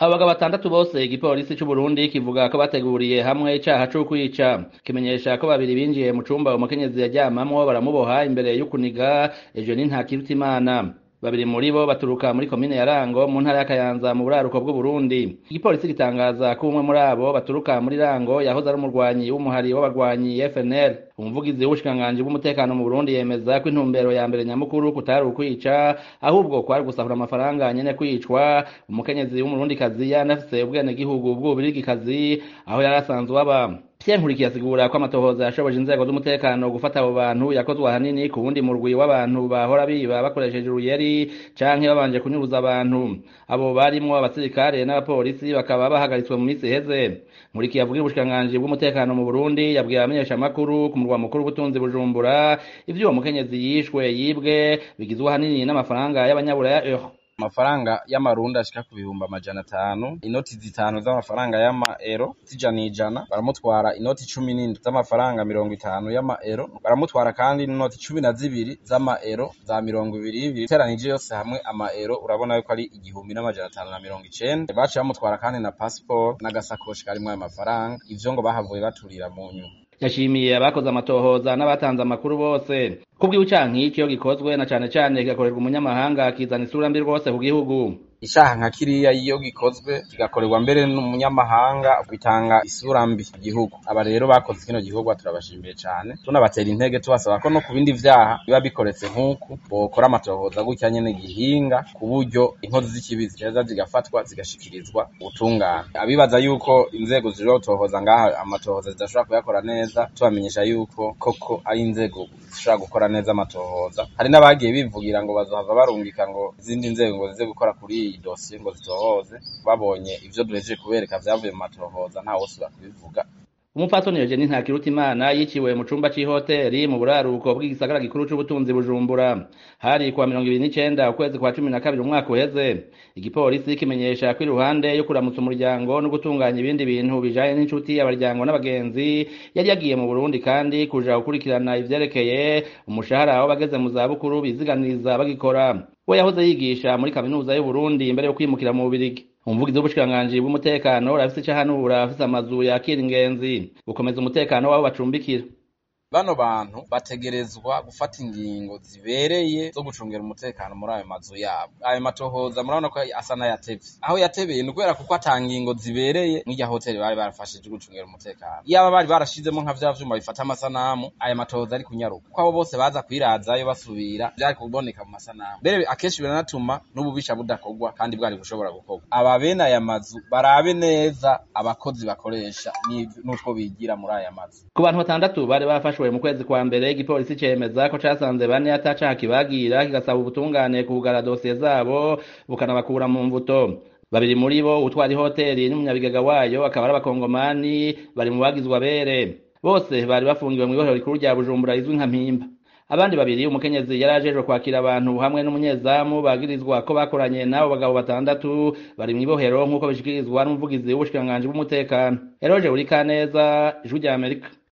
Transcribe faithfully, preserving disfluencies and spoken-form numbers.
Abo bagabo batandatu bose igipolisi c'u Burundi kivuga ko bateguriye hamwe icaha co kwica, kimenyesha ko babiri binjiye mu cumba umukenyezi yaryamamwo baramuboha imbere y'ukuniga Eugenie Ntakirutimana. Babiri muri bo baturuka muri komine ya Rango mu ntara ya Kayanza mu buraruko bw'u Burundi. Igipolisi gitangaza ko umwe muri abo baturuka muri Rango yahoze ari umurwanyi w'umuhari w'abarwanyi F N L. Umuvugizi w'ubushikiranganji bw'umutekano mu Burundi yemeza ko intumbero ya mbere nyamukuru kutari ukwica, ahubwo kwari gusahura amafaranga nyene kwicwa. Umukenyezi w'umurundikazi yanafise ubwenegihugu bw'ububirigikazi aho yari asanzwe aba. Pierre Nkurikiye asigura ko amatohoza yashoboje inzego z'umutekano gufata abo bantu yakozwe ahanini ku wundi murwi w'abantu bahora biba bakoresheje uruyeri canke babanje kunyuruza abantu. Abo barimwo abasirikare n'abapolisi bakaba bahagaritswe mu misi iheze. Nkurikiye avugira ubushikiranganji bw'umutekano mu Burundi yabwiye abamenyesha makuru ku murwa mukuru w'ubutunzi Bujumbura ivyo uwo mukenyezi yishwe yibwe bigizwe ahanini n'amafaranga y'abanyaburaya euro. Amafaranga y'amarundi ashika ku bihumbi amajana atanu, inoti zitanu z'amafaranga y'ama euro zijana ijana, baramutwara inoti cumi n'indwi z'amafaranga mirongo itanu y'ama euro, baramutwara kandi inoti cumi na zibiri z'ama euro za mirongo ibiri biteranije yose hamwe ama euro urabona yuko ari igihumbi n'amajana atanu na mirongo icenda. Baciye bamutwara kandi na passport n'agasakoshi karimwo ayo mafaranga, ivyo ngo bahavuye baturira mu nyuma. Yashimiye abakoze amatohoza n'abatanze amakuru bose. Kubwiwe icanke ico gikozwe na cane cane kigakorerwa umunyamahanga akizana isura mbi rwose ku gihugu. Icaha nka kiriya iyo gikozwe kigakorerwa mbere n'umunyamahanga bitanga isura mbi mu gihugu. Aba rero bakoze kino gihugu turabashimiye cane, tunabatera intege tubasaba ko no ku bindi vyaha biba bikoretse nk'uku bokora amatohoza gutya nyene gihinga ku buryo inkozi z'ikibi zigeza zigafatwa zigashikirizwa ubutungane. Abibaza yuko inzego ziriho tohoza ngaha amatohoza zidashobora kuyakora neza, tubamenyesha yuko koko ari inzego zishobora gukora neza amatohoza. Hari n'abagiye bivugira ngo bazohava barungika ngo izindi nzego ngo zize gukora kuri dosiye ngo zitohoze, babonye ivyo duhejeje kubereka vyavuye mu matohoza nta wose bakubivuga. Umupfasoni Eugenie Ntakirutimana yiciwe mu cumba c'ihoteri mu buraruko bw'igisagara gikuru c'ubutunzi Bujumbura. Hari kwa mirongo ibiri n'icenda ukwezi kwa cumi na kabiri umwaka uheze. Igipolisi kimenyesha ko iruhande yo kuramutsa umuryango no gutunganya ibindi bintu bijanye n'inshuti abaryango n'abagenzi yari yagiye mu Burundi kandi kuja gukurikirana ivyerekeye umushahara aho bageze mu zabukuru biziganiriza bagikora. We yahoze yigisha muri kaminuza y'u Burundi imbere yo kwimukira mu Bubirigi. Umuvugizi w'ubushikiranganji bw'umutekano urafise icahanura afise amazu yakira ingenzi gukomeza umutekano wabo bacumbikira. Bano bantu bategerezwa gufata ingingo zibereye zo gucungera umutekano muri ayo mazu yabo. Ayo matohoza murabona ko asa n'ayatevye. Aho yatebeye ni kubera kuko atangingo zibereye mw'irya hoteli bari barafashije gucungera umutekano. Yaba bari barashizemo nka vya vyuma bifata amasanamu, aya matohoza ari kunyaruka. Kuko abo bose baza kwirazayo basubira byari kuboneka mu masanamu. Mbere akenshi biranatuma n'ububisha budakogwa kandi bwari gushobora gukorwa. Aba bene aya mazu barabe neza abakozi bakoresha n'utwo bigira muri aya mazu. Ku bantu batandatu bari bafashwe mu kwezi kwa mbere igipolisi cemeza ko casanze bane atacaha kibagira kigasaba ubutungane kugara dosiye zabo bukanabakura mu mvuto. Babiri muri bo utwari hoteli n'umunyabigega wayo akaba ari abakongomani bari mu bagizwe abere. Bose bari bafungiwe mu ibohero rikuru rya Bujumbura izwi nka Mpimba. Abandi babiri umukenyezi yari ajejwe kwakira abantu hamwe n'umunyezamu bagirizwa ko bakoranye nabo bagabo batandatu bari mu ibohero nk'uko bishikirizwa n'umuvugizi w'ubushikiranganji bw'umutekano. Eroje Urikaneza, Ijwi rya Amerika.